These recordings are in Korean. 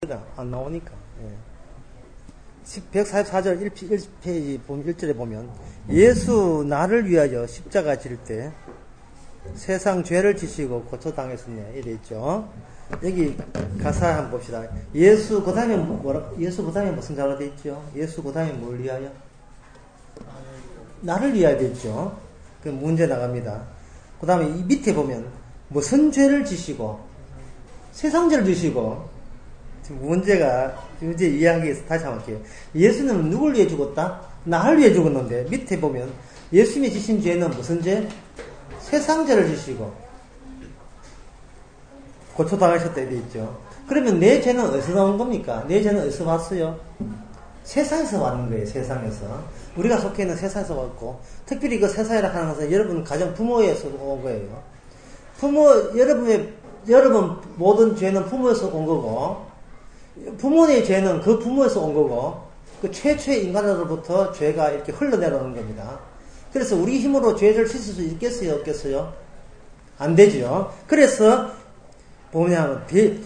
안 나오니까. 예. 144절 1페이지 보면 1절에 보면 예수 나를 위하여 십자가 질 때 세상 죄를 지시고 고초당했었네 이래 있죠. 여기 가사 한번 봅시다. 예수 그 다음에 무슨 자로 되어 있죠? 예수 그 다음에 뭘 위하여? 나를 위하여 되어 있죠. 그 문제 나갑니다. 그 다음에 이 밑에 보면 무슨 죄를 지시고 세상 죄를 지시고 문제 이야기에서 다시 한번 할게요. 예수는 누굴 위해 죽었다? 나를 위해 죽었는데 밑에 보면 예수님이 지신 죄는 무슨 죄? 세상 죄를 지시고 고초당하셨다 돼 있죠. 그러면 내 죄는 어디서 나온 겁니까? 내 죄는 어디서 왔어요? 세상에서 왔는 거예요. 세상에서. 우리가 속해 있는 세상에서 왔고 특별히 그 세상이라 하는 것은 여러분 가정 부모에서 온 거예요. 여러분 모든 죄는 부모에서 온 거고 부모의 죄는 그 부모에서 온 거고 그 최초의 인간으로부터 죄가 이렇게 흘러내려오는 겁니다. 그래서 우리 힘으로 죄를 씻을 수 있겠어요? 없겠어요? 안 되죠. 그래서 뭐냐면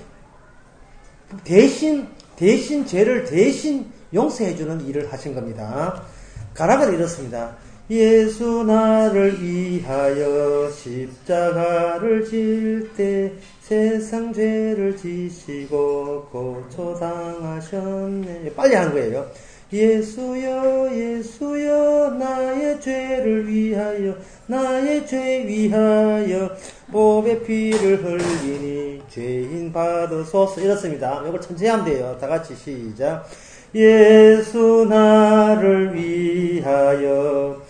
대신 죄를 대신 용서해주는 일을 하신 겁니다. 가락은 이렇습니다. 예수 나를 위하여 십자가를 질 때 세상 죄를 지시고 고초당하셨네. 빨리 하는 거예요. 예수여 예수여 나의 죄를 위하여 나의 죄 위하여 보배 피를 흘리니 죄인 받으소서. 이렇습니다. 이걸 천천히 하면 돼요. 다 같이 시작. 예수 나를 위하여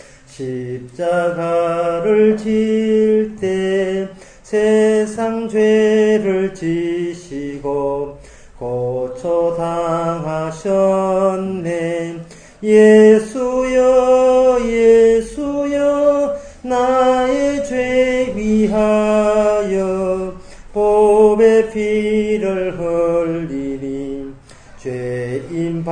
십자가를 질 때 세상 죄를 지시고 고초당하셨네. 예수여 예수여 나의 죄 위하여 보배 피를 흘리니 죄인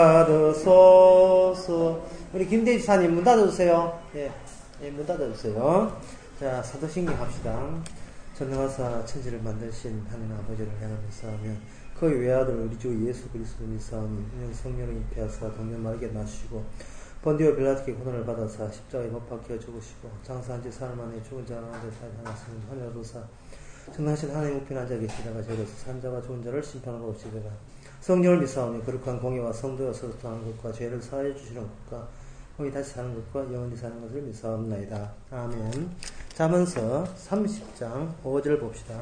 받으소서. 우리 김대희 지사님 문 닫아주세요. 예, 문 닫아주세요. 자, 사도신경 합시다. 전능하사 천지를 만드신 하나님 아버지를 향하여 싸우며 그 외아들 우리 주 예수 그리스도를 싸우니 이는 성령을 입혀하사 동년 말게 나시고 번디오 빌라트께 고난을 받아사 십자가에 못 박혀 죽으시고 장사한 지 사흘 만에 죽은 자가 나오되 다시 하나님 하늘로사 전능하신 하나님 우편 앉아 계시다가 저로서 산자와 죽은 자를 심판하러 오시다가 성령을 믿사오니 거룩한 공의와 성도와 서로하는 것과 죄를 사하여 주시는 것과 거기 다시 사는 것과 영원히 사는 것을 믿사옵나이다. 아멘. 잠언서 30장 5절 봅시다.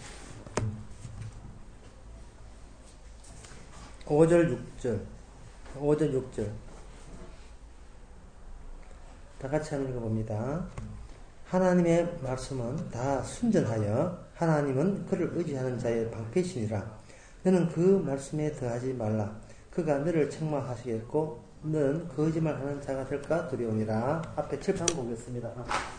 5절 6절 다 같이 하는 거 봅니다. 하나님의 말씀은 다 순전하여 하나님은 그를 의지하는 자의 방패시니라. 너는 그 말씀에 더하지 말라. 그가 너를 책망하시겠고 너는 거짓말하는 자가 될까 두려우니라. 앞에 칠판 보겠습니다.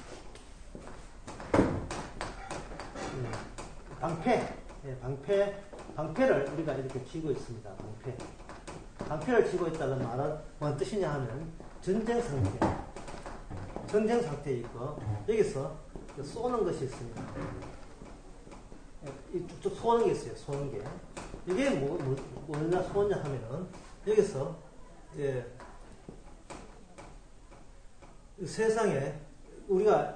방패를 우리가 이렇게 쥐고 있습니다. 방패를 쥐고 있다는 말은 무슨 뜻이냐 하면 전쟁 상태에 있고 여기서 쏘는 것이 있습니다. 쭉쭉 쏘는 게 있어요. 쏘는 게 이게 뭐냐 쏘냐 하면은 여기서 세상에 우리가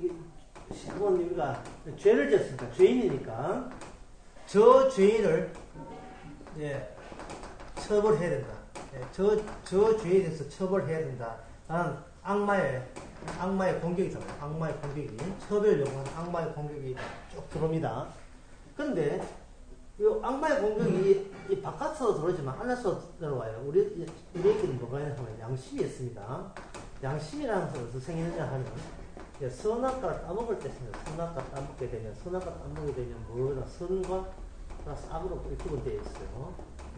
죄를 지었으니까 죄인이니까 저 죄인을 처벌해야 된다. 저 죄에 대해서 처벌해야 된다. 라는 악마의 공격이잖아요. 악마의 공격이 처벌을 요구하는 악마의 공격이 쭉 들어옵니다. 그런데 이 악마의 공격이 이 바깥으로 들어오지만 안에서 들어와요. 우리에게는 뭐가 있냐 하면 양심이 있습니다. 양심이라는 것은 어디서 생기느냐 하면 선악과를 따먹을 때 있습니다. 선악과 따먹게 되면 뭐나 선과 악으로 구분되어 있어요.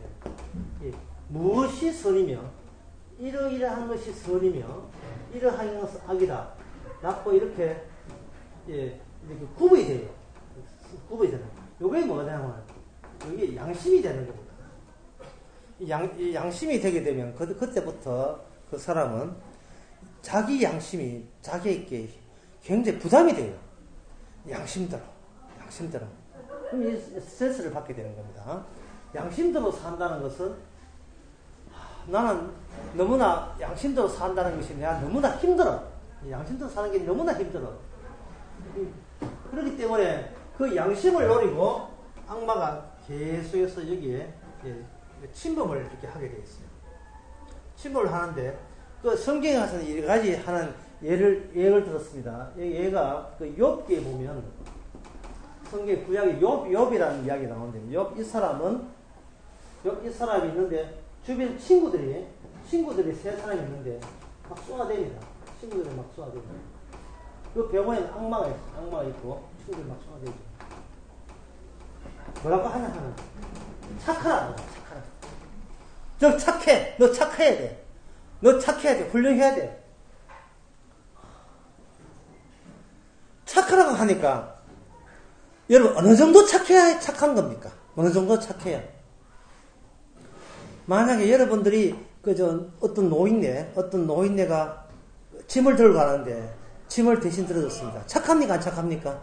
무엇이 선이며 이러이러한 것이 선이며 이러한 것은 악이다 라고 이렇게 구분이 돼요. 구분이 되는 거예요. 요게 뭐냐면 이게 양심이 되는 겁니다. 이 양심이 되게 되면 그때부터 그 사람은 자기 양심이 자기에게 굉장히 부담이 돼요. 양심대로. 그럼 이 스트레스를 받게 되는 겁니다. 양심대로 산다는 것은 나는 너무나 양심대로 산다는 것이 내가 너무나 힘들어. 양심대로 사는 게 너무나 힘들어. 그렇기 때문에 그 양심을 노리고 악마가 계속해서 여기에 침범을 이렇게 하게 되어 있어요. 침범을 하는데 그 성경에 가서는 여러 가지 하는 예를 들었습니다. 얘가 그 욥기에 보면 성경 구약에 욥이라는 이야기 나오는데 욥 이 사람이 있는데 주변 친구들이 세 사람이 있는데 막 쏘아댑니다. 친구들이 막 쏘아댑니다. 그 병원에는 악마가 있고 친구들이 막 쏘아대죠. 뭐라고 하냐 착하라고. 너 착해. 너 착해야 돼. 너 착해야 돼. 훌륭해야 돼. 착하라고 하니까 여러분 어느 정도 착해야 착한 겁니까? 어느 정도 착해야. 만약에 여러분들이 어떤 노인네가 짐을 들고 가는데 짐을 대신 들어줬습니다. 착합니까? 안 착합니까?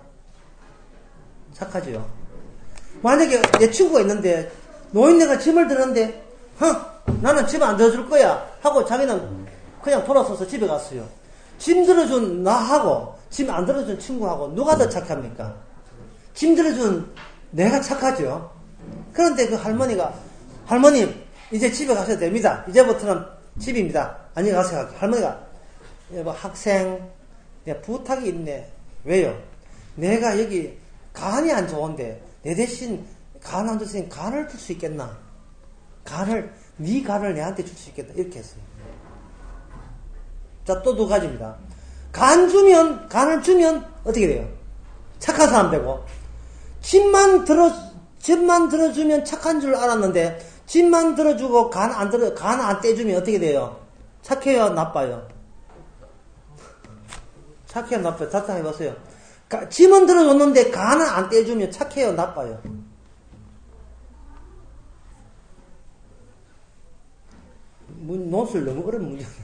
착하죠. 만약에 내 친구가 있는데 노인네가 짐을 들었는데 나는 짐 안 들어줄 거야 하고 자기는 그냥 돌아서서 집에 갔어요. 짐 들어준 나하고 짐 안 들어준 친구하고 누가 더 착합니까? 짐 들어준 내가 착하죠. 그런데 그 할머님 이제 집에 가셔도 됩니다. 이제부터는 집입니다. 안녕히 가세요. 할머니가 여보 학생 내가 부탁이 있네. 왜요? 내가 여기 간이 안 좋은데 내 대신 간 안 좋으니 간을 줄 수 있겠나? 네 간을 내한테 줄 수 있겠다. 이렇게 했어요. 자, 또 두 가지입니다. 간을 주면 어떻게 돼요? 착한 사람 되고, 집만 들어주면 착한 줄 알았는데, 집만 들어주고 간 안 떼주면 어떻게 돼요? 착해요? 나빠요? 착해요? 나빠요? 자탕 해보세요. 짐은 들어줬는데 간을 안 떼주면 착해요? 나빠요? 논술 너무 어려운 문제야.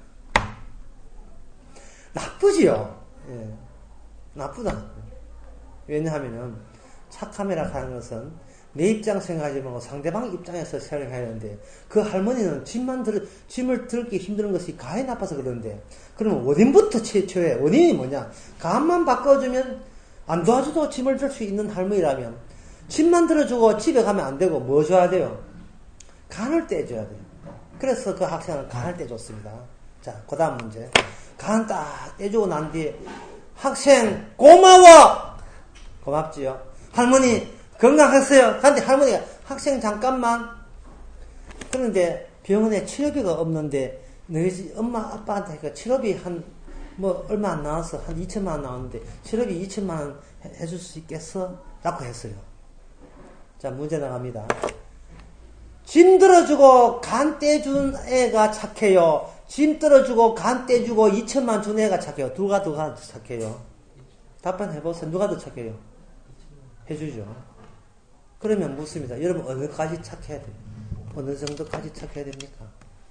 나쁘지요. 예. 나쁘다. 왜냐하면은 착함이라 하는 것은 내 입장 생각하지 말고 상대방 입장에서 생각해야 하는데 그 할머니는 짐을 들기 힘든 것이 간이 나빠서 그러는데 그러면 원인부터 최초에 원인이 뭐냐? 간만 바꿔주면 안 도와줘도 짐을 들 수 있는 할머니라면 짐만 들어주고 집에 가면 안 되고 뭐 줘야 돼요? 간을 떼줘야 돼요. 그래서 그 학생은 간을 떼줬습니다. 자, 그 다음 문제. 간 딱 떼주고 난 뒤에 학생 고마워! 고맙지요. 할머니 건강했어요. 그런데 할머니가 학생 잠깐만. 그런데 병원에 치료비가 없는데 너희 엄마 아빠한테 그 치료비 얼마 안 나와서 한 2천만 원 나왔는데 치료비 2천만 원 해줄 수 있겠어? 라고 했어요. 자, 문제 나갑니다. 짐 들어주고 간 떼준 애가 착해요. 짐 들어주고 간 떼주고 2천만 준 애가 착해요. 누가 더 착해요? 답변해보세요. 누가 더 착해요? 해주죠. 그러면 묻습니다. 여러분 어느까지 착해야 돼요? 어느 정도까지 착해야 됩니까?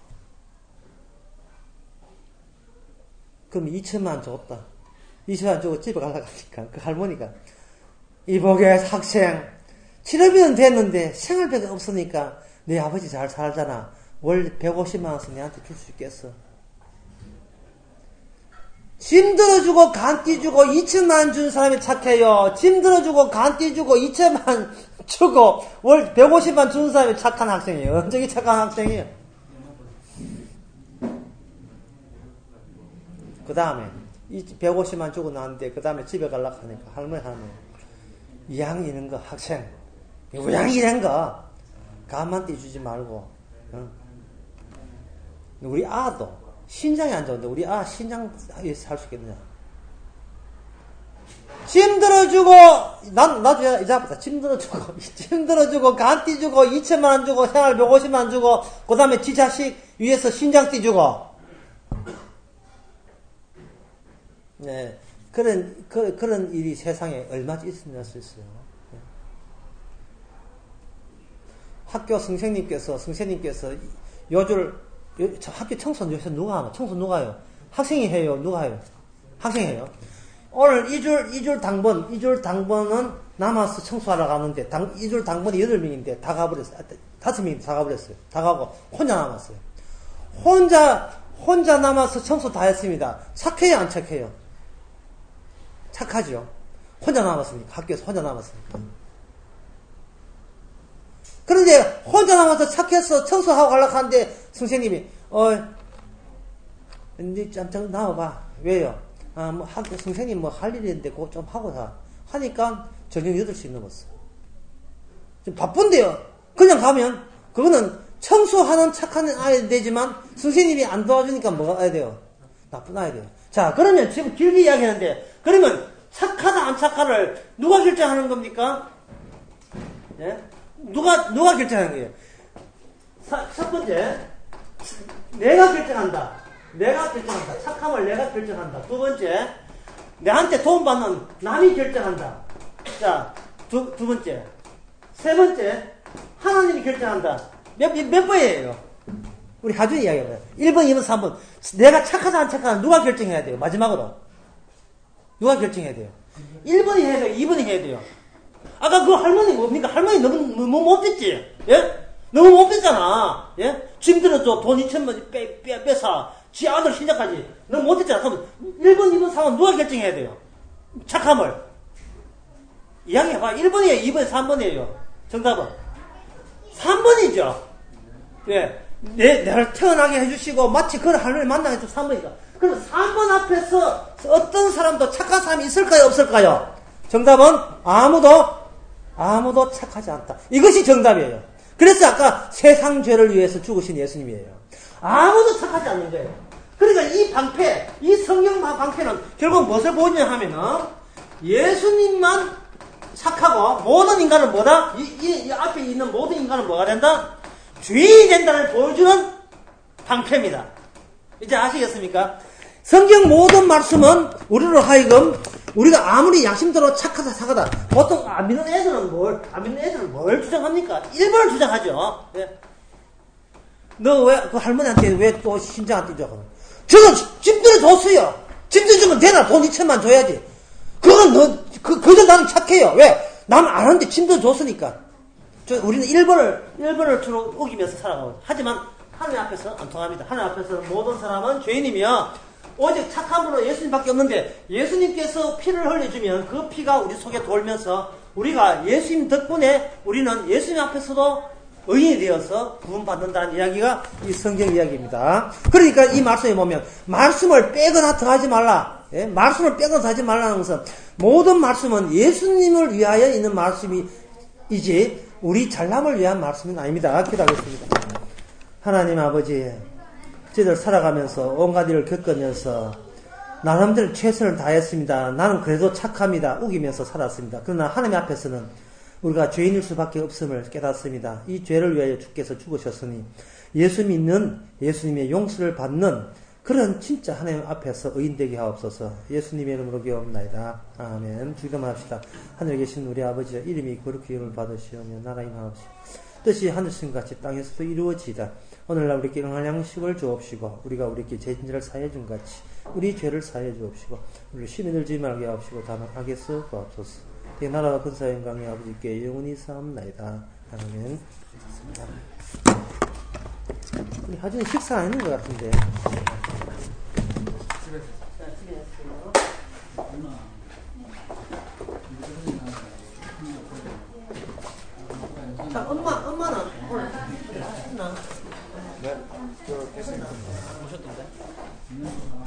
그럼 2천만 줬다. 2천만 주고 집에 가려고 하니까 그 할머니가 이보게 학생 치료비는 됐는데 생활비가 없으니까 네 아버지 잘 살잖아. 월 150만 원씩 내한테 줄 수 있겠어? 짐 들어주고 간 띄주고 2천만 원 준 사람이 착해요. 짐 들어주고 간 띄주고 2천만 원 주고 월 150만 원 준 사람이 착한 학생이에요. 언제 착한 학생이에요? 그 다음에 150만 원 주고 나왔는데 그 다음에 집에 가려고 하니까 할머니 이왕 이런 거 학생 이왕 이런 거 간만 띄주지 말고 우리 아도 신장이 안 좋은데 우리 아 신장 살 수 있겠느냐? 짐 들어주고 나도 이제부터 짐 들어주고 간 띄주고 2천만 원 주고 생활 150만 원 주고 그 다음에 지 자식 위해서 신장 띄주고 네 그런 일이 세상에 얼마나 있을 수 있어요. 학교 선생님께서 학교 청소 요새 누가 하나? 청소 누가 해요? 학생이 해요? 누가 해요? 학생이 해요. 오늘 2줄 당번은 남아서 청소하러 가는데, 이줄 당번이 8명인데 다 가버렸어요. 5명이 다 가버렸어요. 다 가고, 혼자 남았어요. 혼자 남아서 청소 다 했습니다. 착해요, 안 착해요? 착하죠. 혼자 남았으니까, 학교에서 혼자 남았으니까. 그런데 혼자 남아서 착해서 청소하고 가려고 하는데 선생님이 니 짬짬 나와봐. 왜요? 선생님 할 일이 있는데 그거 좀 하고 가. 하니까 저녁 8시 넘었어. 좀 바쁜데요. 그냥 가면 그거는 청소하는 착한 아이 되지만 선생님이 안 도와주니까 뭐가 아야 돼요? 나쁜 아이 돼요. 자, 그러면 지금 길게 이야기하는데, 그러면 착하다 안 착하를 누가 결정하는 겁니까? 예? 누가 결정하는 거예요? 첫 번째, 내가 결정한다. 착함을 내가 결정한다. 두 번째, 내한테 도움 받는 남이 결정한다. 자, 두 번째. 세 번째, 하나님이 결정한다. 몇 번이에요? 우리 하준이 이야기해봐요. 1번, 2번, 3번. 내가 착하다 안 착하다 누가 결정해야 돼요? 마지막으로. 누가 결정해야 돼요? 1번이 해야 돼요? 2번이 해야 돼요? 아까 그 할머니 뭡니까? 할머니 너무 못됐지? 예? 너무 못됐잖아. 예? 짐들어줘. 돈 2천만 뺏어. 지 아들 신작까지. 너무 못됐잖아. 그럼 1번, 2번, 3번 누가 결정해야 돼요? 착함을. 이야기해봐. 1번이에요? 2번, 3번이에요? 정답은? 3번이죠. 예. 내를 태어나게 해주시고, 마치 그런 할머니 만나게 해주고 3번이니까. 그럼 3번 앞에서 어떤 사람도 착한 사람이 있을까요? 없을까요? 정답은 아무도 착하지 않다. 이것이 정답이에요. 그래서 아까 세상 죄를 위해서 죽으신 예수님이에요. 아무도 착하지 않는 거예요. 그러니까 이 방패, 이 성경 방패는 결국 무엇을 보느냐 하면은 예수님만 착하고 모든 인간은 뭐다? 이 앞에 있는 모든 인간은 뭐가 된다? 죄인이 된다를 보여주는 방패입니다. 이제 아시겠습니까? 성경 모든 말씀은 우리로 하여금 우리가 아무리 양심대로 착하다 착하다 보통 안 믿는 애들은 뭘 주장합니까? 1번을 주장하죠. 예. 너 왜 그 할머니한테 왜 또 신장한테 줘? 저건 짐들어 줬어요. 짐들어 주면 되나? 돈 2천만 줘야지. 그건 그저 나는 착해요. 왜? 남 안 하는데 짐들어 줬으니까. 우리는 1번을 주로 우기면서 살아가고. 하지만 하나님 앞에서 안 통합니다. 하나님 앞에서 모든 사람은 죄인이며 오직 착한 분은 예수님밖에 없는데, 예수님께서 피를 흘려주면 그 피가 우리 속에 돌면서 우리가 예수님 덕분에 우리는 예수님 앞에서도 의인이 되어서 구원받는다는 이야기가 이 성경 이야기입니다. 그러니까 이 말씀에 보면 말씀을 빼거나 더하지 말라. 예? 말씀을 빼거나 더하지 말라는 것은 모든 말씀은 예수님을 위하여 있는 말씀이지 우리 잘남을 위한 말씀은 아닙니다. 기도하겠습니다. 하나님 아버지, 저희들 살아가면서 온갖 일을 겪으면서 나름대로 최선을 다했습니다. 나는 그래도 착합니다. 우기면서 살았습니다. 그러나 하나님 앞에서는 우리가 죄인일 수밖에 없음을 깨닫습니다. 이 죄를 위하여 주께서 죽으셨으니 예수 믿는 예수님의 용서를 받는 그런 진짜 하나님 앞에서 의인되게 하옵소서. 예수님의 이름으로 기도합니다. 아멘. 기도합시다. 하늘에 계신 우리 아버지의 이름이 거룩히 여김을 받으시오며 나라의 임하옵시고 뜻이 하늘신 같이 땅에서도 이루어지이다. 오늘날 우리께 일용할 양식을 주옵시고 우리가 우리께 죄인들을 사해 준 같이 우리 죄를 사해 주옵시고 우리를 시험에 들지 말게 하옵시고 다만 악에서 구하옵소서. 이 나라와 근사의 영광이 아버지께 영원히 사옵나이다. 아멘. 우리 하준이 식사 안 했는 것 같은데. 자, 엄마는 오늘 했나? 네, 저 됐습니다. 오셨던데?